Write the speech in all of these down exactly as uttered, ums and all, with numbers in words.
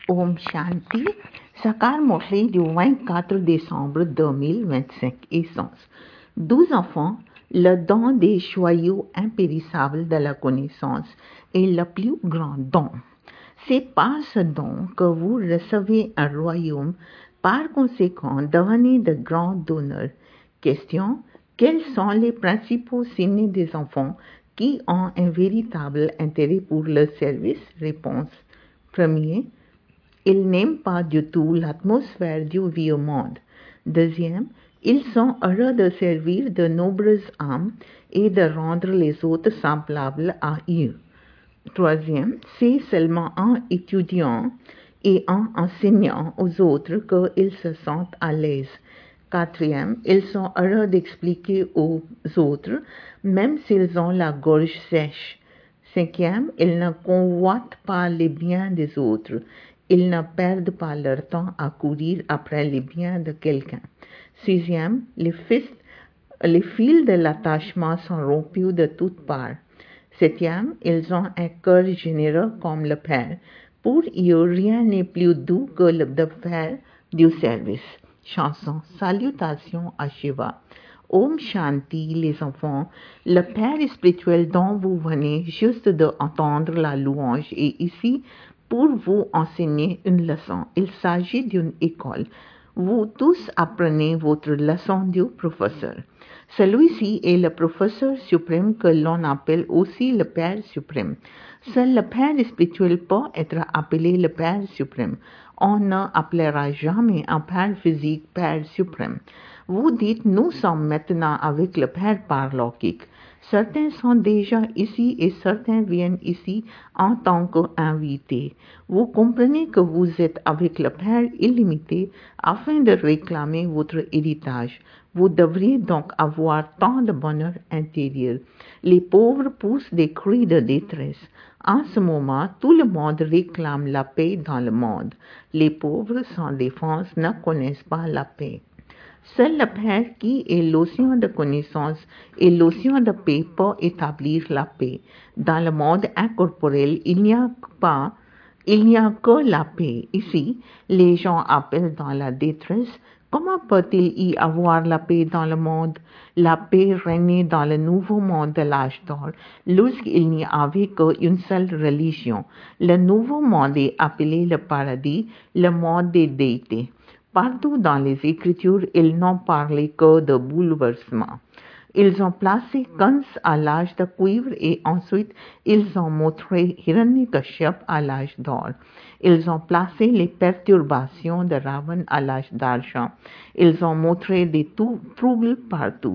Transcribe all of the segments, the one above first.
Om Shanti, Sakar Motley du vingt-quatre décembre deux mille vingt-cinq, essence. Douze enfants, le don des joyaux impérissables de la connaissance est le plus grand don. C'est par ce don que vous recevez un royaume, par conséquent, devenez de grands donneurs. Question: quels sont les principaux signes des enfants qui ont un véritable intérêt pour le service? Réponse: premier, ils n'aiment pas du tout l'atmosphère du vieux monde. Deuxième, ils sont heureux de servir de nombreuses âmes et de rendre les autres semblables à eux. Troisième, c'est seulement en étudiant et en enseignant aux autres qu'ils se sentent à l'aise. Quatrième, ils sont heureux d'expliquer aux autres, même s'ils ont la gorge sèche. Cinquième, ils ne convoitent pas les biens des autres. Ils ne perdent pas leur temps à courir après les biens de quelqu'un. Sixième, les fils, les fils de l'attachement sont rompus de toutes parts. Septième, ils ont un cœur généreux comme le Père. Pour eux, rien n'est plus doux que le de faire du service. Chanson. Salutations à Shiva. Om Shanti, les enfants. Le Père spirituel dont vous venez juste d'entendre la louange est ici pour vous enseigner une leçon. Il s'agit d'une école. Vous tous apprenez votre leçon du professeur. Celui-ci est le professeur suprême que l'on appelle aussi le Père suprême. Seul le Père spirituel peut être appelé le Père suprême. On ne appellera jamais un Père physique Père suprême. Vous dites, nous sommes maintenant avec le Père parlokik. Certains sont déjà ici et certains viennent ici en tant qu'invités. Vous comprenez que vous êtes avec le Père illimité afin de réclamer votre héritage. Vous devriez donc avoir tant de bonheur intérieur. Les pauvres poussent des cris de détresse. En ce moment, tout le monde réclame la paix dans le monde. Les pauvres sans défense ne connaissent pas la paix. Seul le Père qui est l'océan de connaissance et l'océan de paix peut établir la paix. Dans le monde incorporel, il n'y a pas, il n'y a que la paix. Ici, les gens appellent dans la détresse. Comment peut-il y avoir la paix dans le monde? La paix régnait dans le nouveau monde de l'âge d'or, lorsqu'il n'y avait qu'une seule religion. Le nouveau monde est appelé le paradis, le monde des déités. Partout dans les Écritures, ils n'ont parlé que de bouleversement. Ils ont placé Kans à l'âge de cuivre et ensuite ils ont montré Hiranyakashipu à l'âge d'or. Ils ont placé les perturbations de Ravan à l'âge d'argent. Ils ont montré des troubles partout.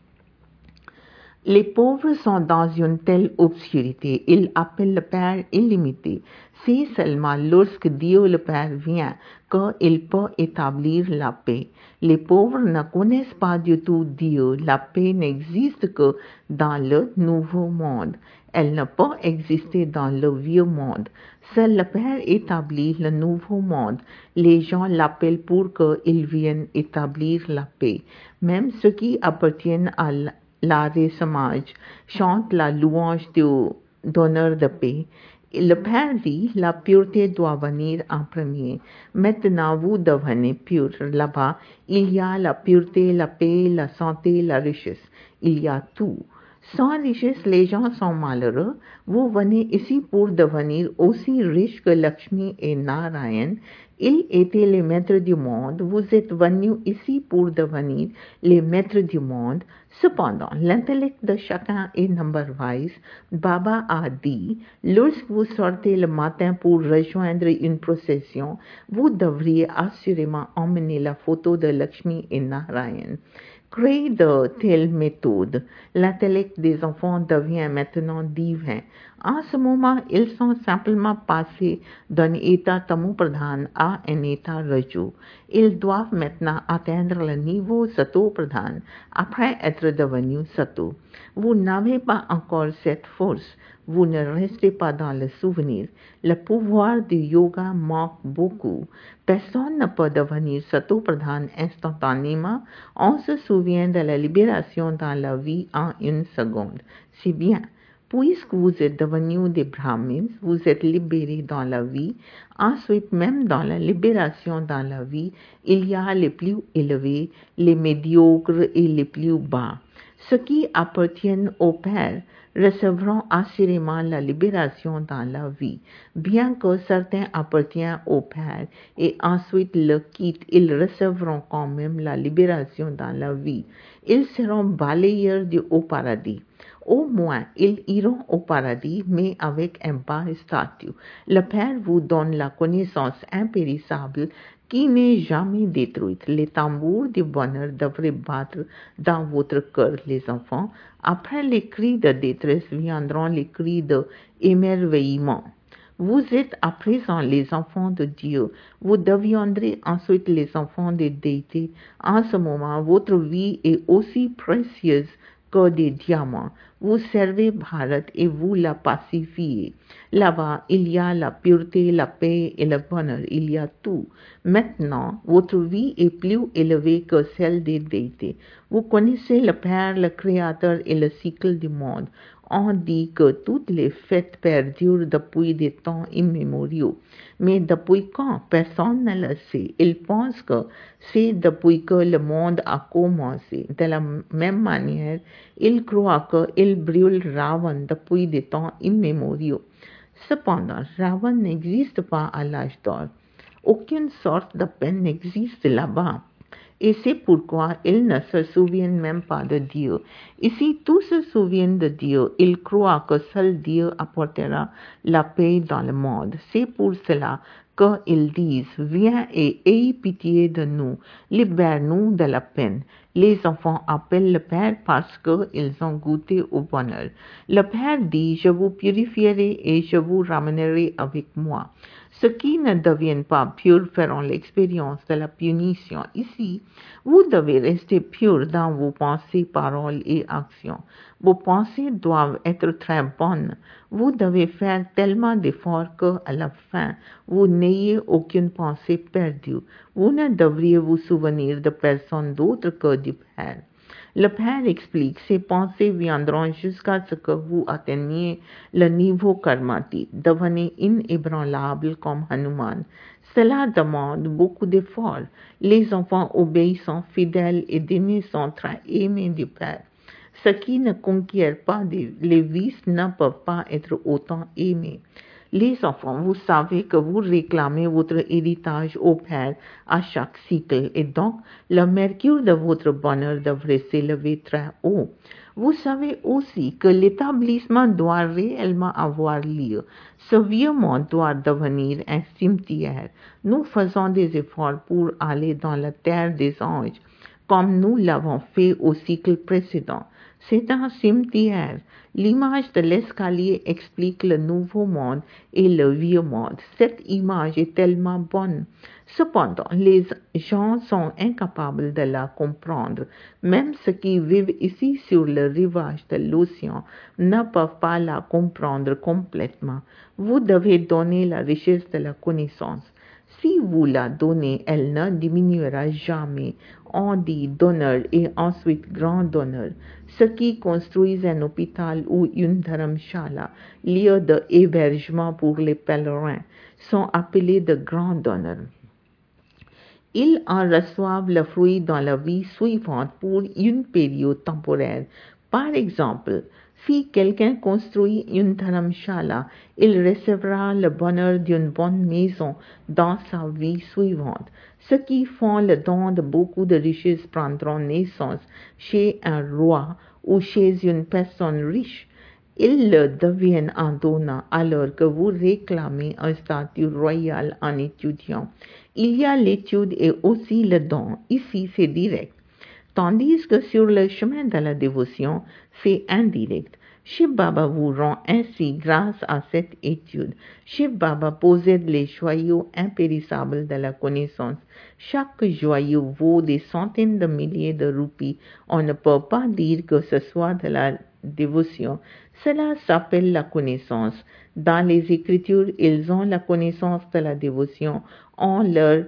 Les pauvres sont dans une telle obscurité, ils appellent le Père illimité. C'est seulement lorsque Dieu le Père vient qu'il peut établir la paix. Les pauvres ne connaissent pas du tout Dieu. La paix n'existe que dans le nouveau monde. Elle ne peut exister dans le vieux monde. Seul le Père établit le nouveau monde. Les gens l'appellent pour qu'il vienne établir la paix. Même ceux qui appartiennent à la L'Arya Samaj chante la louange du donneur de paix. Le Père dit, la pureté doit venir en premier. Maintenant, vous devenez pur. Là-bas, il y a la pureté, la paix, la santé, la richesse. Il y a tout. Sans richesse, les gens sont malheureux. Vous venez ici pour devenir aussi riche que Lakshmi et Narayan. Ils étaient les maîtres du monde. Vous êtes venus ici pour devenir les maîtres du monde. Cependant, l'intellect de chacun est number-wise. Baba a dit, lorsque vous sortez le matin pour rejoindre une procession, vous devriez assurément emmener la photo de Lakshmi et Narayan. Créer de telles méthodes, l'intellect des enfants devient maintenant divin. En ce moment, ils sont simplement passés d'un état tamopradhan à un état raju. Ils doivent maintenant atteindre le niveau sato-pradhan après être devenus sato. Vous n'avez pas encore cette force. Vous ne restez pas dans le souvenir. Le pouvoir du yoga manque beaucoup. Personne ne peut devenir sato-pradhan instantanément. On se souvient de la libération dans la vie en une seconde. C'est bien. Puisque vous êtes devenus des brahmins, vous êtes libérés dans la vie. Ensuite, même dans la libération dans la vie, il y a les plus élevés, les médiocres et les plus bas. Ceux qui appartiennent au Père recevront assurément la libération dans la vie. Bien que certains appartiennent au Père et ensuite le quittent, ils recevront quand même la libération dans la vie. Ils seront balayeurs du haut paradis. Au moins, ils iront au paradis, mais avec un bas statut. Le Père vous donne la connaissance impérissable qui n'est jamais détruite. Les tambours du bonheur devraient battre dans votre cœur, les enfants. Après les cris de détresse viendront les cris d'émerveillement. Vous êtes à présent les enfants de Dieu. Vous deviendrez ensuite les enfants des déités. En ce moment, votre vie est aussi précieuse que des diamants. Vous servez Bharat et vous la pacifiez. Là-bas, il y a la pureté, la paix et le bonheur. Il y a tout. Maintenant, votre vie est plus élevée que celle des déités. Vous connaissez le Père, le Créateur et le cycle du monde. On dit que toutes les fêtes perdurent depuis des temps immémoriaux. Mais depuis quand? Personne ne le sait. Ils pensent que c'est depuis que le monde a commencé. De la même manière, ils croient qu'ils brûlent Ravan depuis des temps immémoriaux. Cependant, Ravan n'existe pas à l'âge d'or. Aucune sorte de peine n'existe là-bas. Et c'est pourquoi ils ne se souviennent même pas de Dieu. Ici, tous se souviennent de Dieu. Ils croient que seul Dieu apportera la paix dans le monde. C'est pour cela qu'ils disent, viens et aie pitié de nous, libère-nous de la peine. Les enfants appellent le Père parce qu'ils ont goûté au bonheur. Le Père dit, je vous purifierai et je vous ramènerai avec moi. Ceux qui ne deviennent pas purs feront l'expérience de la punition. Ici, vous devez rester purs dans vos pensées, paroles et actions. Vos pensées doivent être très bonnes. Vous devez faire tellement d'efforts qu'à la fin, vous n'ayez aucune pensée perdue. Vous ne devriez vous souvenir de personne d'autre que du Père. Le Père explique, ces pensées viendront jusqu'à ce que vous atteigniez le niveau karmatique, devenez inébranlable comme Hanuman. Cela demande beaucoup d'efforts. Les enfants obéissants, fidèles et digne sont très aimés du Père. Ceux qui ne conquièrent pas les vices ne peuvent pas être autant aimés. Les enfants, vous savez que vous réclamez votre héritage au Père à chaque cycle et donc le mercure de votre bonheur devrait s'élever très haut. Vous savez aussi que l'établissement doit réellement avoir lieu. Ce vieux monde doit devenir un cimetière. Nous faisons des efforts pour aller dans la terre des anges, comme nous l'avons fait au cycle précédent. C'est un cimetière. L'image de l'escalier explique le nouveau monde et le vieux monde. Cette image est tellement bonne. Cependant, les gens sont incapables de la comprendre. Même ceux qui vivent ici sur le rivage de l'océan ne peuvent pas la comprendre complètement. Vous devez donner la richesse de la connaissance. Si vous la donnez, elle ne diminuera jamais. On dit donneur et ensuite grand donneur. Ceux qui construisent un hôpital ou une dharamshala, lieu d'hébergement pour les pèlerins, sont appelés de grands donneurs. Ils en reçoivent le fruit dans la vie suivante pour une période temporaire. Par exemple, si quelqu'un construit une dharamshala, il recevra le bonheur d'une bonne maison dans sa vie suivante. Ceux qui font le don de beaucoup de richesses prendront naissance chez un roi ou chez une personne riche. Ils le deviennent en donnant alors que vous réclamez un statut royal en étudiant. Il y a l'étude et aussi le don. Ici, c'est direct. Tandis que sur le chemin de la dévotion, c'est indirect. Shiv Baba vous rend ainsi grâce à cette étude. Shiv Baba possède les joyaux impérissables de la connaissance. Chaque joyau vaut des centaines de milliers de roupies. On ne peut pas dire que ce soit de la dévotion. Cela s'appelle la connaissance. Dans les Écritures, ils ont la connaissance de la dévotion. On leur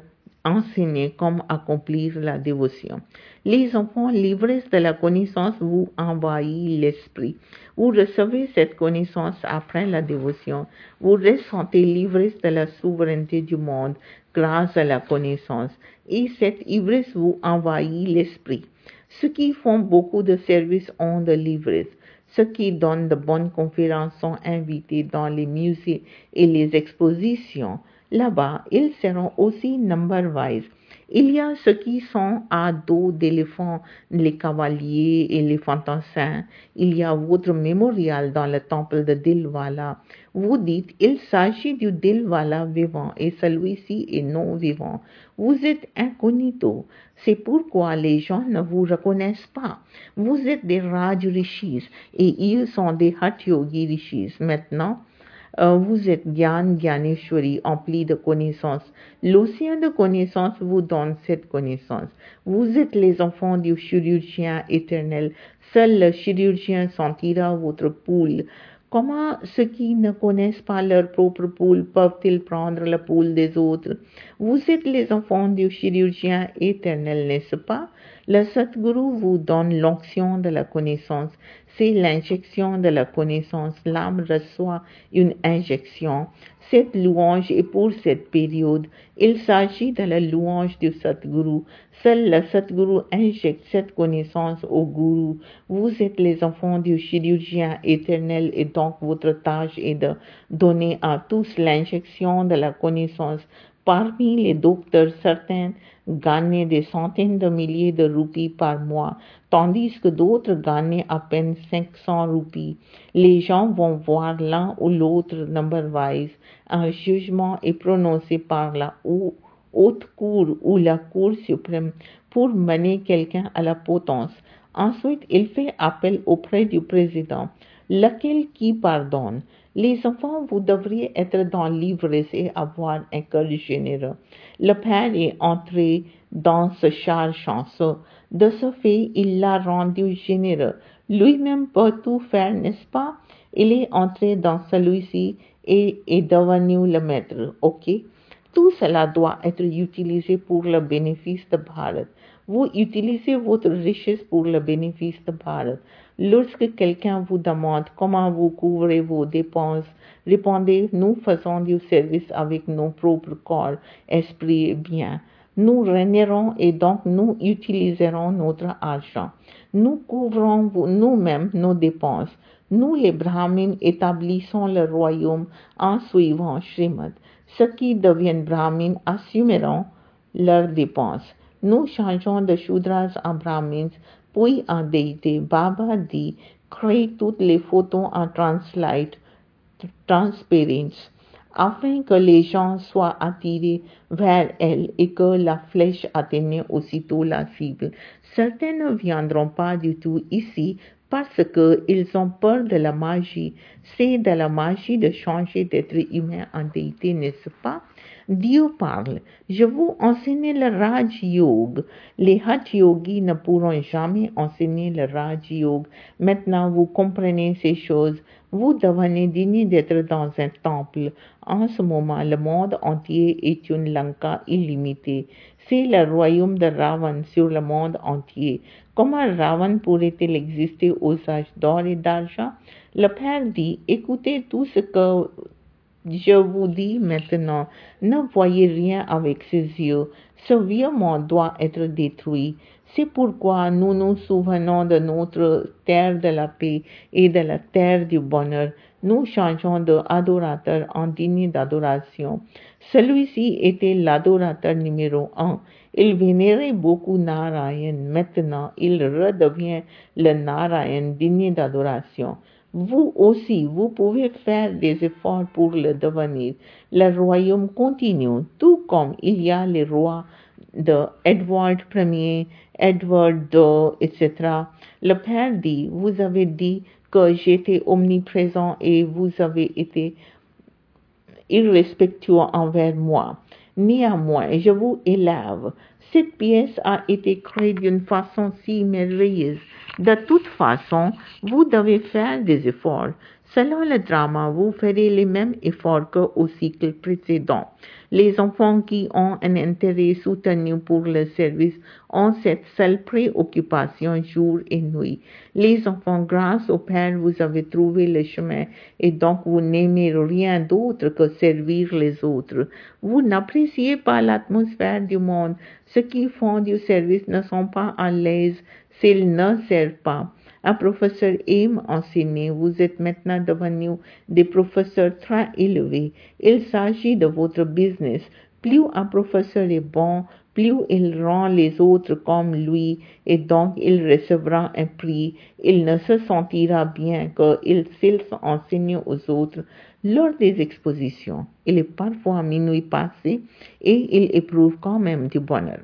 enseigner comment accomplir la dévotion. Les enfants, l'ivresse de la connaissance vous envahit l'esprit. Vous recevez cette connaissance après la dévotion. Vous ressentez l'ivresse de la souveraineté du monde grâce à la connaissance. Et cette ivresse vous envahit l'esprit. Ceux qui font beaucoup de services ont de l'ivresse. Ceux qui donnent de bonnes conférences sont invités dans les musées et les expositions. Là-bas, ils seront aussi number-wise. Il y a ceux qui sont à dos d'éléphants, les cavaliers et les fantassins. Il y a votre mémorial dans le temple de Dilwala. Vous dites, il s'agit du Dilwala vivant et celui-ci est non vivant. Vous êtes incognito. C'est pourquoi les gens ne vous reconnaissent pas. Vous êtes des Raj Rishis et ils sont des Hatha Yogi Rishis. Maintenant, Euh, vous êtes Gyan Gyaneshwari, empli de connaissances. L'océan de connaissances vous donne cette connaissance. Vous êtes les enfants du chirurgien éternel. Seul le chirurgien sentira votre poule. Comment ceux qui ne connaissent pas leur propre poule peuvent-ils prendre la poule des autres? Vous êtes les enfants du chirurgien éternel, n'est-ce pas? Le Satguru vous donne l'onction de la connaissance. C'est l'injection de la connaissance. L'âme reçoit une injection. Cette louange est pour cette période. Il s'agit de la louange du Satguru. Seul le Satguru injecte cette connaissance au Guru. Vous êtes les enfants du chirurgien éternel et donc votre tâche est de donner à tous l'injection de la connaissance. Parmi les docteurs, certains gagnent des centaines de milliers de roupies par mois, tandis que d'autres gagnent à peine cinq cents roupies. Les gens vont voir l'un ou l'autre number-wise. Un jugement est prononcé par la haute cour ou la cour suprême pour mener quelqu'un à la potence. Ensuite, il fait appel auprès du président, lequel qui pardonne. Les enfants, vous devriez être dans l'ivresse et avoir un cœur généreux. Le Père est entré dans ce char chanceux. De ce fait, il l'a rendu généreux. Lui-même peut tout faire, n'est-ce pas? Il est entré dans celui-ci et est devenu le maître. Ok? Tout cela doit être utilisé pour le bénéfice de Bharat. Vous utilisez votre richesse pour le bénéfice de Bharat. Lorsque quelqu'un vous demande comment vous couvrez vos dépenses, répondez, nous faisons du service avec nos propres corps, esprit et biens. Nous régnerons et donc nous utiliserons notre argent. Nous couvrons nous-mêmes nos dépenses. Nous, les Brahmins, établissons le royaume en suivant Srimad. Ceux qui deviennent Brahmins assumeront leurs dépenses. Nous changeons de Shudras en Brahmins, puis en déité. Baba dit, crée toutes les photos en translate, transparence, afin que les gens soient attirés vers elle et que la flèche atteigne aussitôt la cible. Certains ne viendront pas du tout ici parce qu'ils ont peur de la magie. C'est de la magie de changer d'être humain en déité, n'est-ce pas? Dieu parle. Je vous enseigne le Raj Yoga. Les Hatha Yogis ne pourront jamais enseigner le Raj Yoga. Maintenant, vous comprenez ces choses. Vous devenez digne d'être dans un temple. En ce moment, le monde entier est une Lanka illimitée. C'est le royaume de Ravan sur le monde entier. Comment Ravan pourrait-il exister aux âges d'or et d'argent? Le Père dit, écoutez tout ce que je vous dis maintenant. Ne voyez rien avec ses yeux. Ce vieux monde doit être détruit. C'est pourquoi nous nous souvenons de notre terre de la paix et de la terre du bonheur. Nous changeons d'adorateur en digne d'adoration. Celui-ci était l'adorateur numéro un. Il vénérait beaucoup Narayan. Maintenant, il redevient le Narayan digne d'adoration. Vous aussi, vous pouvez faire des efforts pour le devenir. Le royaume continue, tout comme il y a les rois de Edward Ier, Edward deux, et cetera. Le Père dit, vous avez dit que j'étais omniprésent et vous avez été irrespectueux envers moi. Néanmoins, je vous élève. Cette pièce a été créée d'une façon si merveilleuse. De toute façon, vous devez faire des efforts. Selon le drama, vous ferez les mêmes efforts qu'au cycle précédent. Les enfants qui ont un intérêt soutenu pour le service ont cette seule préoccupation jour et nuit. Les enfants, grâce au Père, vous avez trouvé le chemin et donc vous n'aimez rien d'autre que servir les autres. Vous n'appréciez pas l'atmosphère du monde. Ceux qui font du service ne sont pas à l'aise s'ils ne servent pas. Un professeur aime enseigner. Vous êtes maintenant devenus des professeurs très élevés. Il s'agit de votre business. Plus un professeur est bon, plus il rend les autres comme lui et donc il recevra un prix. Il ne se sentira bien que s'il enseigne aux autres lors des expositions. Il est parfois minuit passé et il éprouve quand même du bonheur.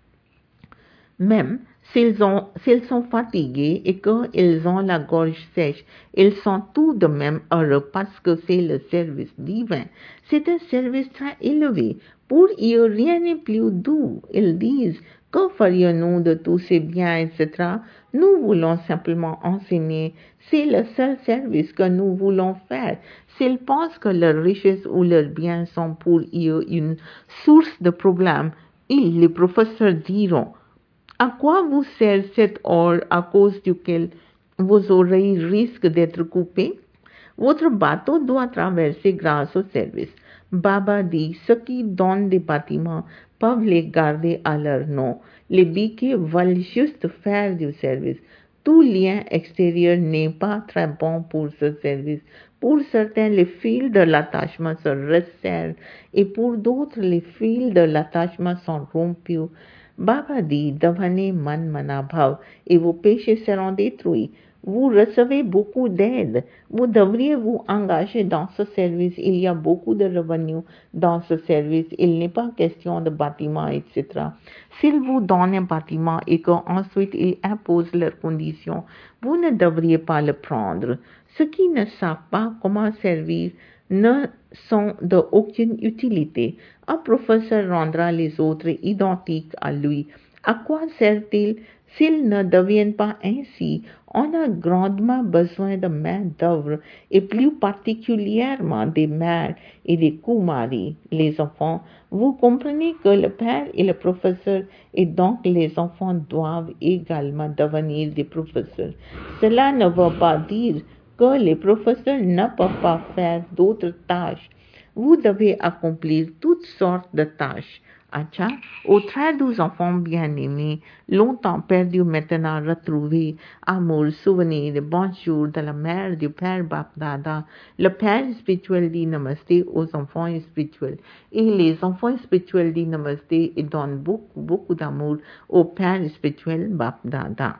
Même s'ils, ont, s'ils sont fatigués et qu'ils ont la gorge sèche, ils sont tout de même heureux parce que c'est le service divin. C'est un service très élevé. Pour eux, rien n'est plus doux. Ils disent, que ferions-nous de tous ces biens, et cetera. Nous voulons simplement enseigner. C'est le seul service que nous voulons faire. S'ils pensent que leurs richesses ou leurs biens sont pour eux une source de problèmes, ils, les professeurs, diront, à quoi vous sert cet or à cause duquel vos oreilles risquent d'être coupées? Votre bateau doit traverser grâce au service. Baba dit, ceux qui donnent des bâtiments peuvent les garder à leur nom. Les biquets veulent juste faire du service. Tout lien extérieur n'est pas très bon pour ce service. Pour certains, les fils de l'attachement se resserrent et pour d'autres, les fils de l'attachement sont rompus. Baba dit, devenez man manabhav et vos péchés seront détruits. Vous recevez beaucoup d'aide. Vous devriez vous engager dans ce service. Il y a beaucoup de revenus dans ce service. Il n'est pas question de bâtiment, et cetera. S'ils vous donnent un bâtiment et qu'ensuite ils imposent leurs conditions, vous ne devriez pas le prendre. Ceux qui ne savent pas comment servir ne sont d'aucune utilité. Un professeur rendra les autres identiques à lui. À quoi sert-il s'ils ne deviennent pas ainsi? On a grandement besoin de main-d'œuvre et plus particulièrement des mères et des kumaris, les enfants. Vous comprenez que le père est le professeur et donc les enfants doivent également devenir des professeurs. Cela ne veut pas dire que les professeurs ne peuvent pas faire d'autres tâches. Vous devez accomplir toutes sortes de tâches. Acha, aux très doux enfants bien-aimés, longtemps perdus maintenant retrouvés, amour, souvenirs, bonjour de la mère du père Bapdada, le père spirituel dit namasté aux enfants spirituels et les enfants spirituels dit namasté et donnent beaucoup, beaucoup d'amour au père spirituel Bapdada.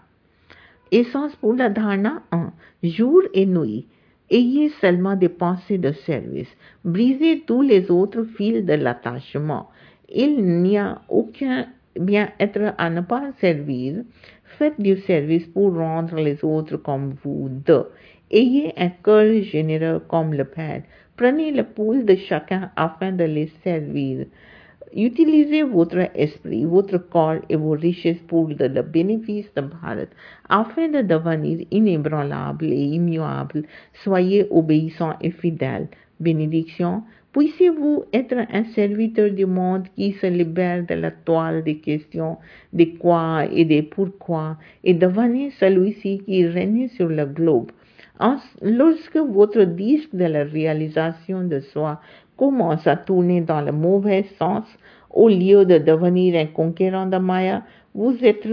Essence pour la dharana un. Jour et nuit. Ayez seulement des pensées de service. Brisez tous les autres fils de l'attachement. Il n'y a aucun bien-être à ne pas servir. Faites du service pour rendre les autres comme vous. Deux. Ayez un cœur généreux comme le Père. Prenez le pouls de chacun afin de les servir. Utilisez votre esprit, votre corps et vos richesses pour le, le bénéfice de Bharat, afin de devenir inébranlable et immuable. Soyez obéissants et fidèles. Bénédiction. Puissiez-vous être un serviteur du monde qui se libère de la toile des questions, des quoi et des pourquoi, et devenir celui-ci qui règne sur le globe. Lorsque votre disque de la réalisation de soi commence à tourner dans le mauvais sens, au lieu de devenir un conquérant de Maya, vous êtes,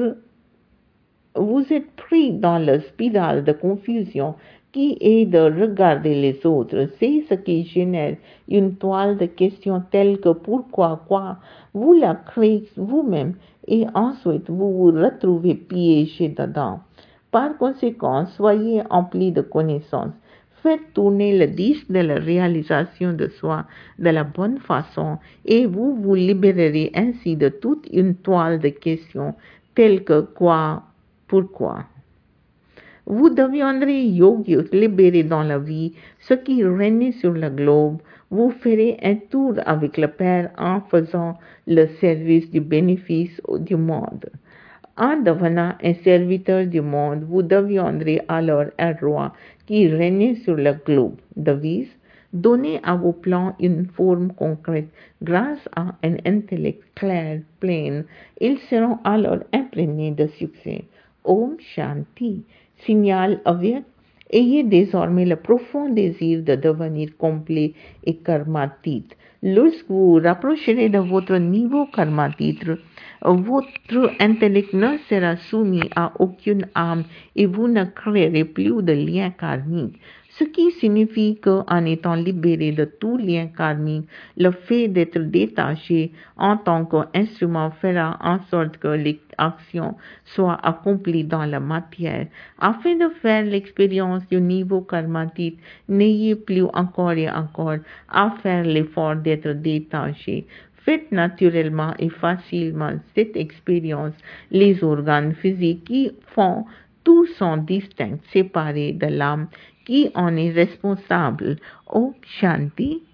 vous êtes pris dans la spirale de confusion qui est de regarder les autres. C'est ce qui génère une toile de questions telles que pourquoi, quoi. Vous la créez vous-même et ensuite vous vous retrouvez piégé dedans. Par conséquent, soyez emplis de connaissances. Faites tourner le disque de la réalisation de soi de la bonne façon et vous vous libérerez ainsi de toute une toile de questions telles que quoi, pourquoi. Vous deviendrez yogi, libéré dans la vie, ce qui règne sur le globe. Vous ferez un tour avec le Père en faisant le service du bénéfice du monde. En devenant un serviteur du monde, vous deviendrez alors un roi qui règne sur le globe. Devise: donnez à vos plans une forme concrète grâce à un intellect clair, plein. Ils seront alors imprégnés de succès. Om Shanti. Signal avec: ayez désormais le profond désir de devenir complet et karmatique. Lorsque vous vous rapprocherez de votre niveau karmatique, votre intellect ne sera soumis à aucune âme et vous ne créerez plus de liens karmiques. Ce qui signifie qu'en étant libéré de tout lien karmique, le fait d'être détaché en tant qu'instrument fera en sorte que les actions soient accomplies dans la matière. Afin de faire l'expérience du niveau karmatique, n'ayez plus encore et encore à faire l'effort d'être détaché. Faites naturellement et facilement cette expérience. Les organes physiques qui font tout sont distincts, séparés de l'âme qui en est responsable. Om Shanti.